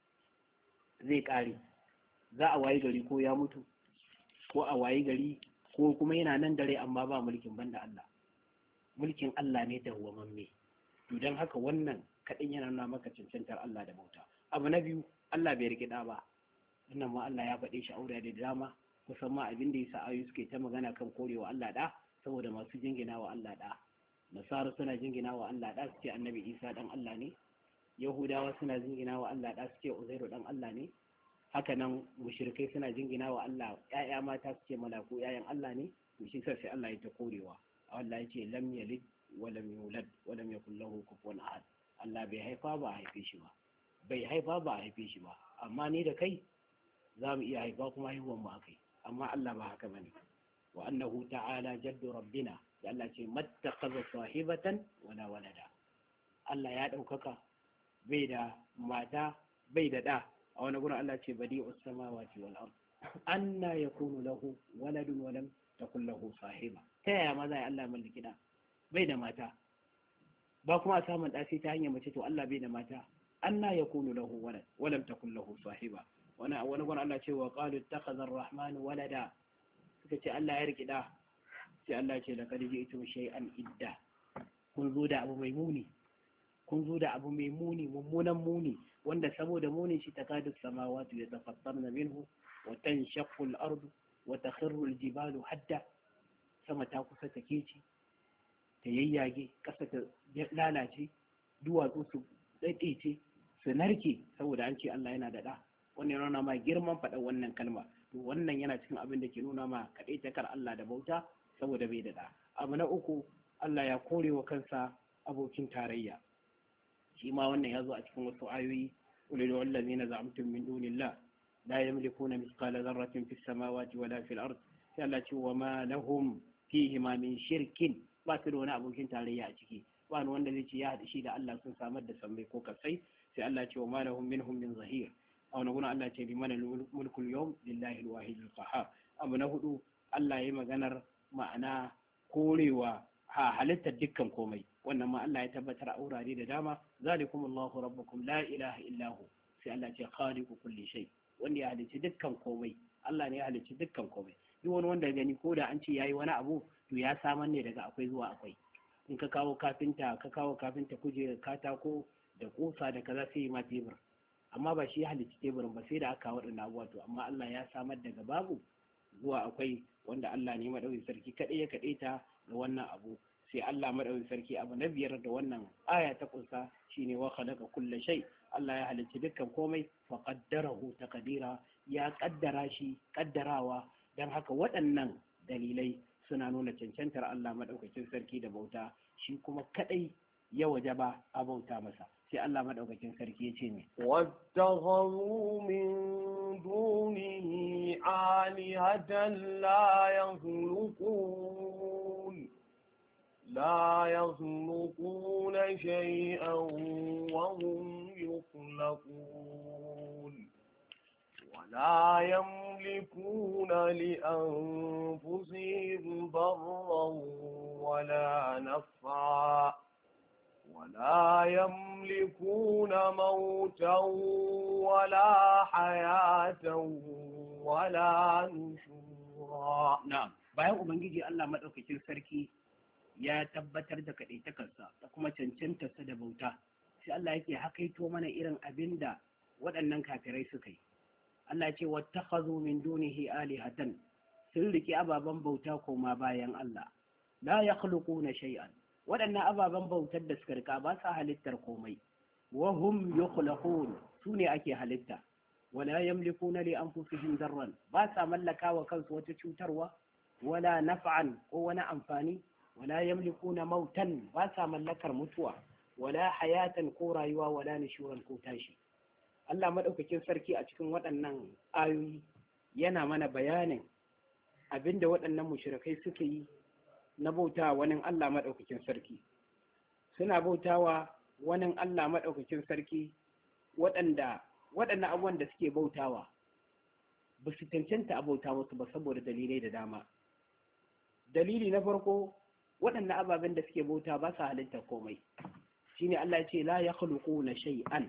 zai kare za a wayi gari ko ya mutu, ko a wayi gari ko kuma yana nan dare amma ba mulkin banda Allah. Mulkin Allah ne da huwamamme. To don haka wannan kaɗan yana nuna maka cancantar Allah da bauta. Abu na biyu, Allah bai riƙe ɗa ba. Wannan ma Allah ya faɗe shi aure da dama, kusan ma abin da ya sa ayoyi suke ta magana kan korewa Allah ɗa, saboda masu jingina wa Allah ɗa. Nasara suna jingina wa Allah ɗa, suke annabi Isa ɗan Allah ne. Yahudawa suna jingina wa Allah ɗa, suke Uzairu ɗan Allah ne. Haka nan mushrikai suna jingina wa Allah ƴaƴa mata, suke malaku ƴaƴan Allah ne. To shi sai Allah ya ta korewa. Allah ya ce lam yalid wa lam yulad wa lam yakul lahu kufuwan ahad. Allah bai haifa ba a haife shi ba. Bai haifa ba a haife shi ba. Amma ni da kai za mu iya haifa kuma haihuwan mu akai. Amma Allah ba haka bane. Wa annahu ta'ala jaddu rabbina. Da Allah ce mattakaza sahibatan wala walada. Allah ya ɗaukaka, bai da mata bai da ɗa. A wani gurin Allah ce badi'us samawati wal ard. Anna yakunu lahu waladun wa lam takul lahu sahiba. Ta yaya ma zai Allah mallaki ɗa? Bai da mata. Ba kuma a samun ɗa sai ta hanyar mace, to Allah bai da mata. Anna yakunu lahu walad wa lam takul lahu sahiba. Wani wani gurin Allah ce wa qalu ittakhadha ar-rahmanu walada. Suka ce Allah ya riki ɗa. Sai Allah ce da kadiji ito shay'an idda. Kun zo da abu mai muni, kun zo da abu mai muni, mummunan muni, wanda saboda munin shi takadu samawati yatafattarna minhu wa tanshaqqu al-ardu wa takhirru al-jibalu hadda. Sama ta kusa ta keci, ta yayyage, kasa ta lalace, duwatsu su daidaice, su narke, saboda an ce Allah yana da ɗa. Wannan yana nuna ma girman faɗa wannan kalma. To wannan yana cikin abin da ke nuna ma kaɗaitakar Allah da bauta, saboda bai da ɗa. Abu na uku, Allah ya kore wa kansa abokin tarayya. shi ma wannan ya zo a cikin wasu ayoyi ulil wallazina za'amtum min dunillah la yamlikuna mithqala dharratin fis samawati wala fil ard sai Allah ce wa ma lahum fihi ma min shirkin ba su da wani abokin tarayya a ciki ba wani wanda zai ce ya haɗa shi da Allah sun samar da sammai ko kasai sai Allah ce wa ma lahum minhum min zahir a wani guna Allah ce liman mulkul yawm lillahi alwahid alqahhar abu na hudu Allah yayi maganar ma'ana korewa ha halittar dukkan komai wannan ma Allah ya tabbatar a wurare da dama zalikum Allahu rabbukum la ilaha illa hu sai Allah ce khaliqu kulli shay wanda ya halicci dukkan komai Allah ne ya halicci dukkan komai duk wani wanda gani ko da an ce yayi wani abu to ya samar ne daga akwai zuwa akwai in ka kawo kafinta ka kawo kafinta kuje katako da kusa da kaza sai ma tebur amma ba shi ya halicci teburin ba sai da aka waɗanda abubuwa to amma Allah ya samar daga babu zuwa akwai wanda Allah ne madaukakin sarki kadai ya kadai ta da wannan abu sai Allah madaukakin sarki abu na biyar da wannan aya ta kunsa shine wa khalaqa kulla shay Allah ya halicci dukkan komai fa qaddarahu taqdira ya kaddara shi kaddarawa dan haka waɗannan dalilai suna nuna cancantar Allah madaukakin sarki da bauta shi kuma kadai ya wajaba a bauta masa sai Allah madaukakin sarki ya ce ne wattakhadhu min dunihi alihatan la yakhluqun la yakhluquna shay'an wa hum yukhlaqun ولا يملكون لأنفسهم ضرا ولا نفعا ولا يملكون موتا ولا حياة ولا نشورا. نعم bayan ubangiji Allah madaukakin sarki ya tabbatar da kadaitakarsa da kuma cancantarsa da bauta sai Allah yake hakaito mana irin abinda waɗannan kafirai suka yi. Allah ce wattakhadhu min dunihi alihatan sun riki ababan bauta koma bayan Allah la yakhluquna shay'an waɗannan ababen bautar da suka rika ba sa halittar komai wa hum yukhlaqun su ne ake halitta wala yamlikuna li anfusihim darran ba sa mallaka wa kansu wata cutarwa wala naf'an ko wani amfani wala yamlikuna mautan ba sa mallakar mutuwa wala hayatan ko rayuwa wala nushuran ko tashi Allah madaukakin sarki a cikin waɗannan ayoyi yana mana bayanin abinda waɗannan mushrikai suke yi na bautawa wani Allah maɗaukakin sarki suna bautawa wani Allah maɗaukakin sarki waɗanda waɗannan abubuwan da suke bautawa ba su cancanta a bauta musu ba saboda dalilai da dama dalili na farko waɗannan ababen da suke bauta ba sa halittar komai shine Allah ya ce la yakhluquna shay'an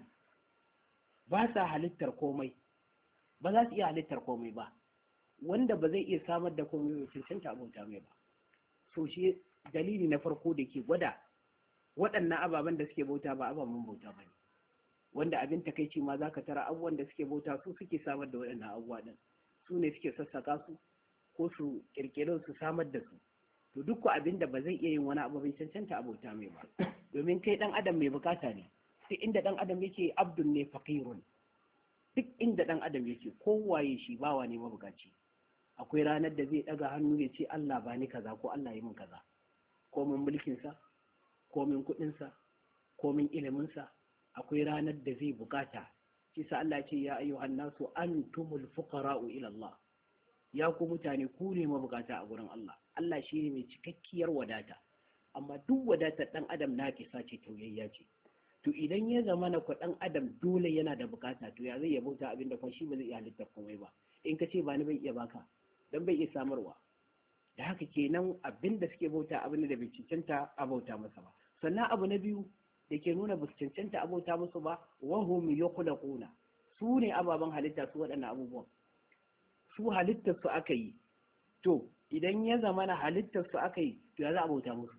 ba sa halittar komai ba za su iya halittar komai ba wanda ba zai iya samar da komai ba cancanta a bauta mai ba so shi dalili na farko da ke gwada waɗannan ababen da suke bauta ba ababen bauta ba ne wanda abin takaici ma za ka tara abubuwan da suke bauta su suke samar da waɗannan abubuwa ɗin su ne suke sassaka su ko su ƙirƙirar su samar da su to duk abin da ba zai iya yin wani abu bai cancanta a bauta mai ba domin kai ɗan adam mai bukata ne duk inda ɗan adam yake abdun ne faqirun duk inda ɗan adam yake kowaye shi bawa ne mabukaci akwai ranar da zai ɗaga hannu ya ce Allah ba ni kaza ko Allah yi min kaza ko min mulkinsa ko min kuɗinsa ko min iliminsa akwai ranar da zai bukata shi sa Allah ce ya ayyuhan nasu antumul fuqara'u ila Allah ya ku mutane ku ne mabukata a gurin Allah Allah shi ne mai cikakkiyar wadata amma duk wadatar ɗan adam na kisa ce tauyayya ce to idan ya zama na ku ɗan adam dole yana da bukata to ya zai ya bauta abin da kuma shi ba zai iya halittar komai ba in ka ce ba ni bai iya baka dan bai iya samarwa da haka kenan abin da suke bauta abin da bai cancanta a bauta masa ba sannan abu na biyu da ke nuna ba su cancanta a bauta musu ba wahum yukhlaquna su ne ababen halitta su waɗannan abubuwan su halittar su aka yi to idan ya zama na halittar su aka yi to ya za a bauta musu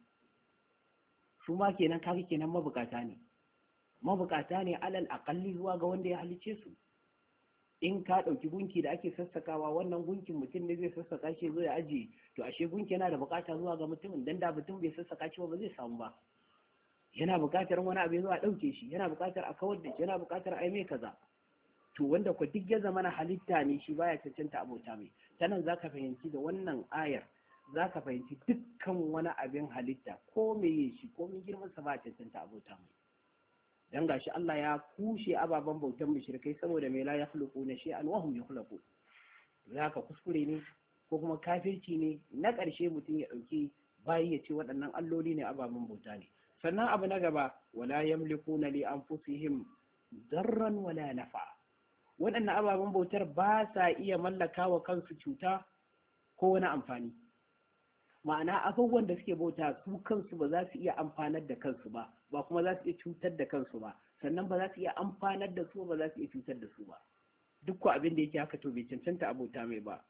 su ma kenan kaga kenan mabukata ne mabukata ne alal akalli zuwa ga wanda ya halice su in ka ɗauki gunki da ake sassakawa wannan gunkin mutum ne zai sassaka shi zai ajiye to ashe gunki yana da bukata zuwa ga mutumin dan da mutum bai sassaka shi ba zai samu ba yana bukatar wani abu zuwa ɗauke shi yana bukatar a kawar da shi yana bukatar a yi mai kaza to wanda ku duk ya zama na halitta ne shi baya cancanta abota mai ta nan za ka fahimci da wannan ayar za ka fahimci dukkan wani abin halitta ko meye shi ko min girmansa ba cancanta abota mai dan gashi Allah ya kushe ababen bautan mushrikai saboda me la yakhluquna shay'an wa hum yakhluqun. Zaka kuskure ne ko kuma kafirci ne na ƙarshe mutum ya ɗauki bayi ya ce waɗannan alloli ne ababen bauta ne. Sannan abu na gaba wala yamlikuna li anfusihim darran wala nafa. Waɗannan ababen bautar ba sa iya mallaka wa kansu cuta ko wani amfani. Ma'ana abubuwan da suke bauta su kansu ba za su iya amfanar da kansu ba, ba kuma za su iya cutar da kansu ba, sannan ba za su iya amfanar da su ba za su iya cutar da su ba. Duk ko abin da yake haka to bai cancanta abota mai ba.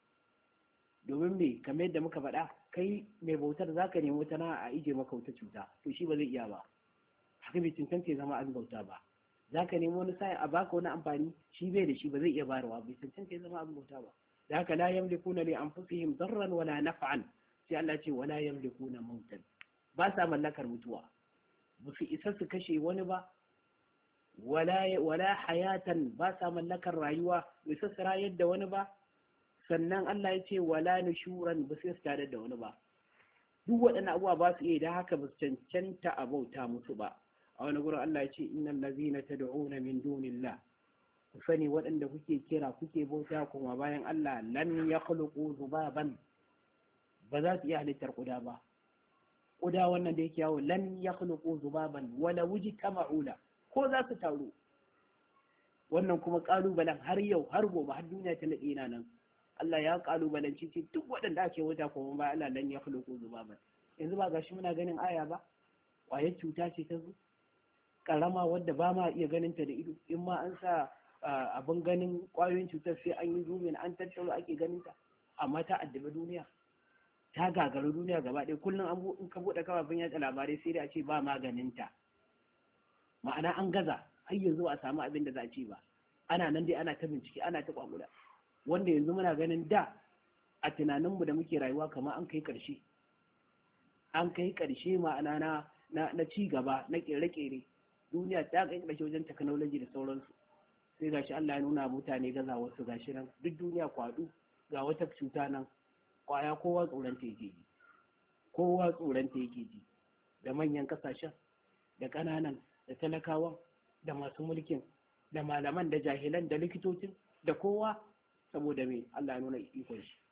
Domin me kamar yadda muka faɗa kai mai bautar za ka nemi wata na a ije maka wata cuta to shi ba zai iya ba. Haka bai cancanta ya zama abin bauta ba. Za ka nemi wani sa'in a baka wani amfani shi bai da shi ba zai iya bayarwa bai cancanta ya zama abin bauta ba. Da haka la yamlikuna li anfusihim darran wala naf'an. Sai Allah ce wala yamlikuna mautan, ba sa mallakar mutuwa, ba su isa su kashe wani ba, wala wala hayatan, ba sa mallakar rayuwa, ba su rayar da wani ba, sannan Allah ya ce wala nushuran, ba su tare da wani ba. Duk waɗannan abubuwa ba su iya, da haka ba su cancanta a bauta musu ba. A wani gurin Allah ya ce innal ladzina tad'una min dunillah, ku sani waɗanda kuke kira kuke bauta kuma bayan Allah lan yakhluqu zubaban, ba za su iya halittar ƙuda ba. Ƙuda wannan da yake yawo lan ya khuluqu zubaban wala wuji tama'ula, ko za su taru. Wannan kuma ƙalubalen har yau har gobe har duniya ta nade na nan. Allah ya ƙalubalanci ce duk waɗanda ake wuta kuma ba Allah lan ya khuluqu zubaban. Yanzu ba gashi muna ganin aya ba, ƙwayar cuta ce ta zo ƙarama wadda ba ma iya ganin ta da ido, in ma an sa abin ganin ƙwayoyin cutar sai an yi zumin an tattaro ake ganin ta, amma ta addabi duniya. Ta gagaru duniya gaba ɗaya, kullum in ka buɗe kafafen yaɗa labarai sai dai a ce ba maganinta. Ma'ana an gaza har yanzu a samu abin da za a ce ba, ana nan dai ana ta bincike ana ta kwakula, wanda yanzu muna ganin da a tunaninmu da muke rayuwa kamar an kai ƙarshe an kai ƙarshe ma'ana na na ci gaba na ƙere-ƙere, duniya ta kai ƙarshe wajen technology da sauransu. Sai gashi Allah ya nuna mutane gaza wasu gashi nan duk duniya kwaɗu ga wata cuta nan kwaya kowa tsoronta yake ji, kowa tsoronta yake ji, da manyan kasashen da ƙananan da talakawan da masu mulkin da malaman da jahilan da likitocin da kowa, saboda me Allah ya nuna ikon shi.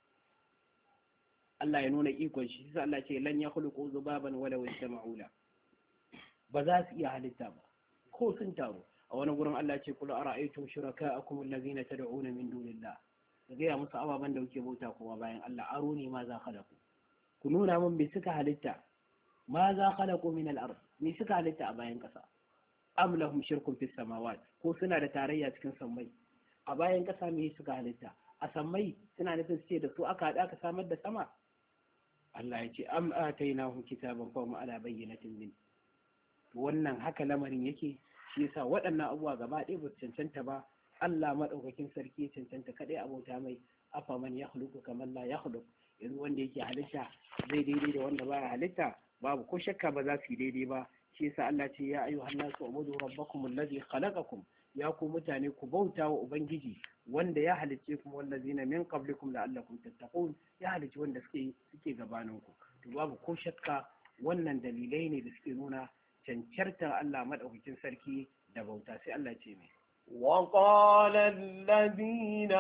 Allah ya nuna ikon shi sai Allah ce lan yakhluqu zubaban wala yajma'una, ba za su iya halitta ba ko sun taro. A wani gurin Allah ce kul ara'aytum shuraka'akum allazina tad'una min dunillah, ka gaya musu ababen da kuke bauta kuma bayan Allah aro ne ma za khalaku, ku nuna min me suka halitta, ma za khalaku min al-ard, me suka halitta a bayan kasa, am lahum shirkun fis samawat, ko suna da tarayya cikin sammai, a bayan kasa me suka halitta, a sammai suna nufin su ce da su aka hada ka samar da sama. Allah ya ce am atainahum kitaban fa hum ala bayyinatin min. Wannan haka lamarin yake, shi yasa waɗannan abubuwa gaba ɗaya ba su cancanta ba. Allah maɗaukakin sarki ya cancanta kaɗai abota mai, afa man ya huluku kamar la ya huluk. Yanzu wanda yake halitta zai daidai da wanda baya halitta, babu ko shakka ba za su yi daidai ba. Shi yasa Allah ce ya ayyuhan nasu ubudu rabbakum alladhi khalaqakum, ya ku mutane ku bauta wa ubangiji wanda ya halicce kuma wallazina min qablikum la'allakum tattaqun, ya halicci wanda suke suke gabaninku. To babu ko shakka wannan dalilai ne da suke nuna cancantar Allah maɗaukakin sarki da bauta. Sai Allah ce mai وقال الذين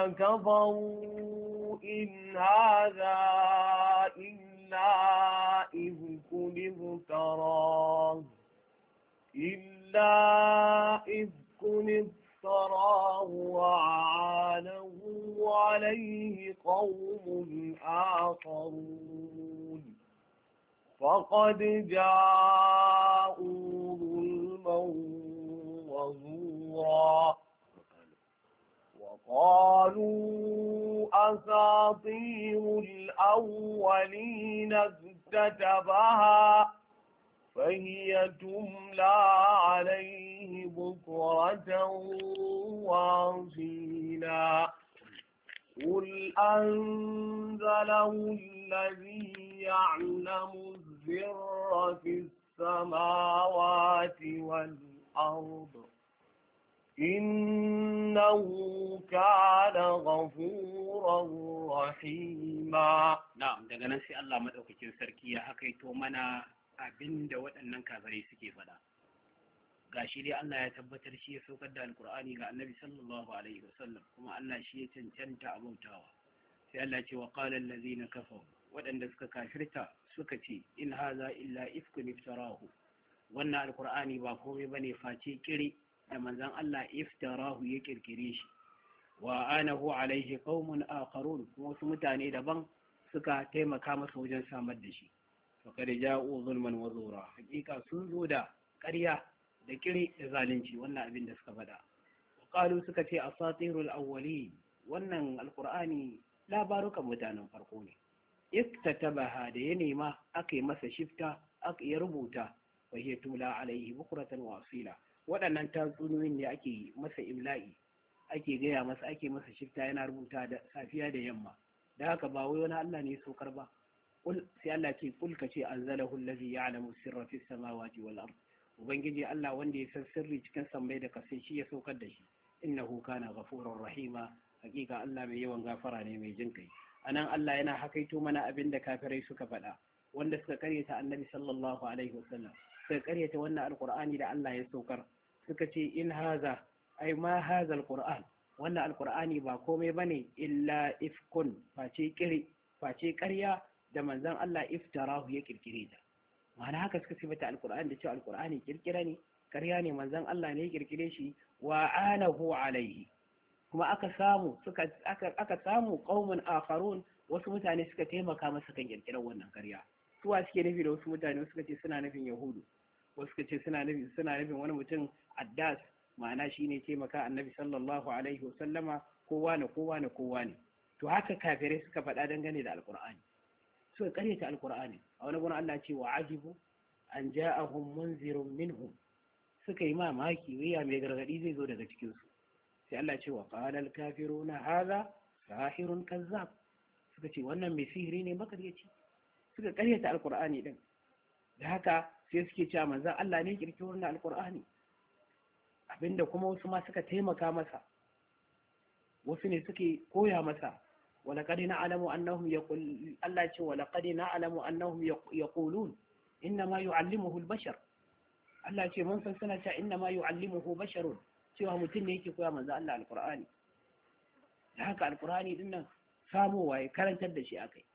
كفروا إن هذا إلا إفك افتراه إلا إفك افتراه وعانه عليه قوم آخرون فقد جاءوا ظلما وزورا وقالوا أساطير الأولين اكتتبها فهي تملى عليه بكرة وأصيلا قل أنزله الذي يعلم السر في السماوات والأرض إنه كان غفورا رحيما. na'am daga nan sai Allah madaukakin sarki ya hakaito mana abinda waɗannan kafirai suke faɗa. gashi dai Allah ya tabbatar shi ya saukar da alkur'ani ga annabi sallallahu alaihi wasallam kuma Allah shi ya cancanta a bautawa. Sai Allah ce wa qala allazina kafaru, waɗanda suka kafirta suka ce in haza illa ifkun iftarahu, wannan alkur'ani ba komai bane face kire da manzon Allah iftarahu ya kirkire shi, wa anahu alaihi qaumun akharun, kuma wasu mutane daban suka taimaka masa wajen samar da shi. faqad ja'u zulman wa zura, hakika sun zo da ƙarya da kire da zalunci, wannan abin da suka faɗa. Qalu suka ce asatirul awwalin, wannan alqur'ani labarukan mutanen farko ne. Iktatabaha, da ya nema aka yi masa shifta aka ya rubuta, wa hiya tula alaihi bukratan wa asila, waɗannan tatsuniyoyin ne ake masa imla'i, ake gaya masa, ake masa shifta yana rubuta da safiya da yamma. Da haka ba wai wani Allah ne saukar ba. Kul sai Allah ce kul ka ce anzalahu allazi ya'lamu sirra fis samawati wal ard, ubangiji Allah wanda ya san sirri cikin sammai da kasai shi ya saukar da shi. Innahu kana ghafurur rahima, hakika Allah mai yawan gafara ne mai jin kai. Anan Allah yana hakaito mana abin da kafirai suka faɗa, wanda suka karyata annabi sallallahu alaihi wasallam, suka karyata wannan alqur'ani da Allah ya saukar, suka ce in haza ai ma haza alqur'an, wannan alqur'ani ba komai bane illa ifkun, face kiri face ƙarya da manzon Allah iftarahu ya kirkire ta. Ma'ana haka suka sifata alqur'ani da cewa alqur'ani kirkira ne, ƙarya ne, manzon Allah ne ya kirkire shi, wa anahu alaihi, kuma aka samu suka aka aka samu qaumun akharun, wasu mutane suka taimaka masa kan kirkirar wannan ƙarya. Suwa suke nufi da wasu mutane? Suka ce suna nufin yahudu, wasu suka ce suna nufin suna nufin wani mutum addas, ma'ana shine taimaka annabi sallallahu alaihi wasallama, kowa ne kowa ne kowa ne. To haka kafirai suka faɗa dangane da alqur'ani, suka karyata alqur'ani. A wani gurin Allah ce wa ajibu an ja'ahum munzirun minhum, suka yi mamaki wiya mai gargadi zai zo daga cikin su. Sai Allah ce wa qala al-kafiruna hadha sahirun kazzab, suka ce wannan mai sihiri ne makaryaci, suka karyata alqur'ani din. Da haka sai suke cewa manzon Allah ne kirkiro wannan alqur'ani, abinda kuma wasu ma suka taimaka masa, wasu ne suke koya masa. ولقد نعلم أنهم يقول الله يقول ولقد نعلم أنهم يقولون إنما يعلمه البشر، الله يقول من سنة إنما يعلمه بشر، cewa mutum ne yake koya manzo Allah alqur'ani. Da haka alqur'ani din nan samu waye karantar da shi akai.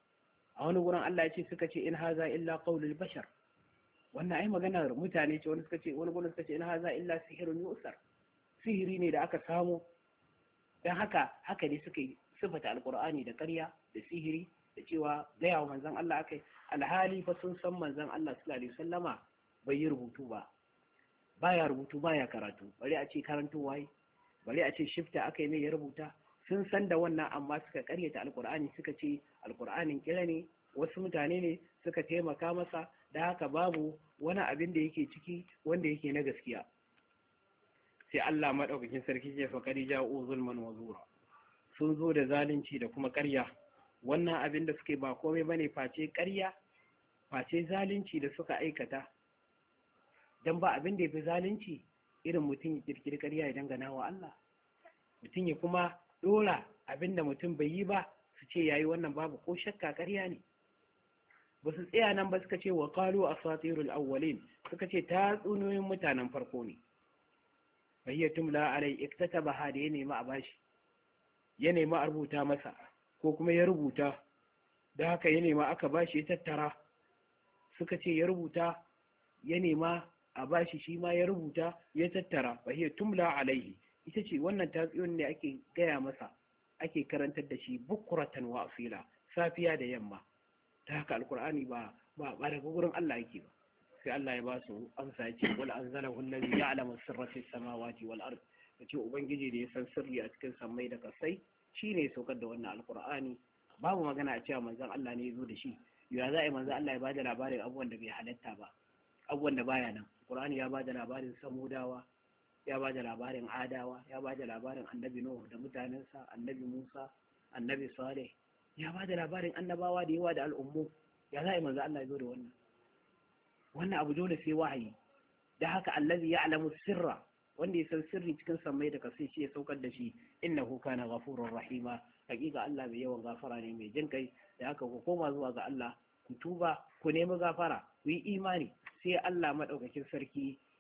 A wani gurin Allah ya ce suka ce in haza illa qaulul bashar, wannan ai maganar mutane ce. Wani suka ce wani gurin suka ce in haza illa sihrun yusar, sihiri ne da aka samu. Dan haka haka ne suka yi sifata alqur'ani da ƙarya da sihiri da cewa gaya wa manzon Allah akai, alhali fa sun san manzon Allah sallallahu alaihi wasallama bai yi rubutu ba, baya rubutu baya karatu, bari a ce karanto waye, bari a ce shifta aka yi mai ya rubuta. Sun san da wannan amma suka karyata alqur'ani, suka ce alqur'anin kira ne, wasu mutane ne suka taimaka masa, da haka babu wani abin da yake ciki wanda yake na gaskiya. Sai Allah madaukakin sarki ya fa qad ja'u zulman wa zura, sun zo da zalunci da kuma ƙarya. Wannan abin da suke ba komai bane face ƙarya, face zalunci da suka aikata. Dan ba abin da yafi zalunci irin mutum ya kirkiri ƙarya ya dangana wa Allah, mutum ya kuma dora abin da mutum bai yi ba su ce yayi, wannan babu ko shakka ƙarya ne. Ba su tsaya nan ba, suka ce wa qalu asatirul awwalin, suka ce tatsuniyoyin mutanen farko ne. Fahiya tumla alai, iktatabaha, da ya nemi a bashi, ya nemi a rubuta masa ko kuma ya rubuta, da haka ya nema aka bashi ya tattara. Suka ce ya rubuta, ya nema a bashi, shi ma ya rubuta ya tattara. Fahiya tumla alaihi, ita ce wannan tatsiyon ne ake gaya masa, ake karantar da shi bukuratan wa asila, safiya da yamma. Ta haka alkur'ani ba ba ba daga gurin Allah yake ba. Sai Allah ya ba su amsa, ya ce wal anzalahu allazi ya'lamu sirra fis samawati wal ard, yace ubangiji da ya san sirri a cikin sammai da kasai shine ya saukar da wannan alkur'ani. Babu magana a cewa manzon Allah ne ya zo da shi. Ya za a yi manzon Allah ya bada labarin abubuwan da bai halatta ba, abubuwan da baya nan. Qur'ani ya bada labarin samudawa, ya bada labarin adawa, ya bada labarin annabi Nuh da mutanensa, annabi Musa, annabi Saleh, ya bada labarin annabawa da yawa da al'ummu. Ya za a yi manzon Allah ya zo da wannan? Wannan abu dole sai wahayi. Da haka allazi ya'lamu sirra, wanda ya san sirri cikin sammai da kasai shi ya saukar da shi. Innahu kana ghafurur rahima, hakika Allah mai yawan gafara ne mai jin kai. Da haka ku koma zuwa ga Allah, ku tuba, ku nemi gafara, ku yi imani, sai Allah madaukakin sarki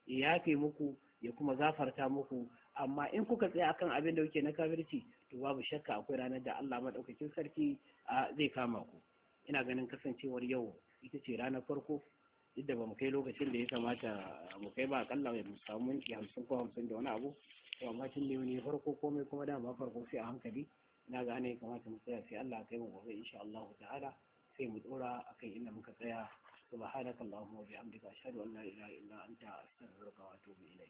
ya yafe muku ya kuma gafarta muku. Amma in kuka tsaya akan abin da kuke na kafirci, to babu shakka akwai ranar da Allah madaukakin sarki zai kama ku. Ina ganin kasancewar yau ita ce ranar farko, duk da ba mu kai lokacin da ya kamata mu kai ba, akalla mu samu minti hamsin ko hamsin da wani abu, to amma tun ne wani farko komai kuma dama farko sai a hankali. Ina ga ana ya kamata mu tsaya, sai Allah kai mu gobe insha Allah ta'ala sai mu dora akan inda muka tsaya. subhanakallahumma wa bihamdika ashhadu an la ilaha illa anta astaghfiruka wa atubu ilayk.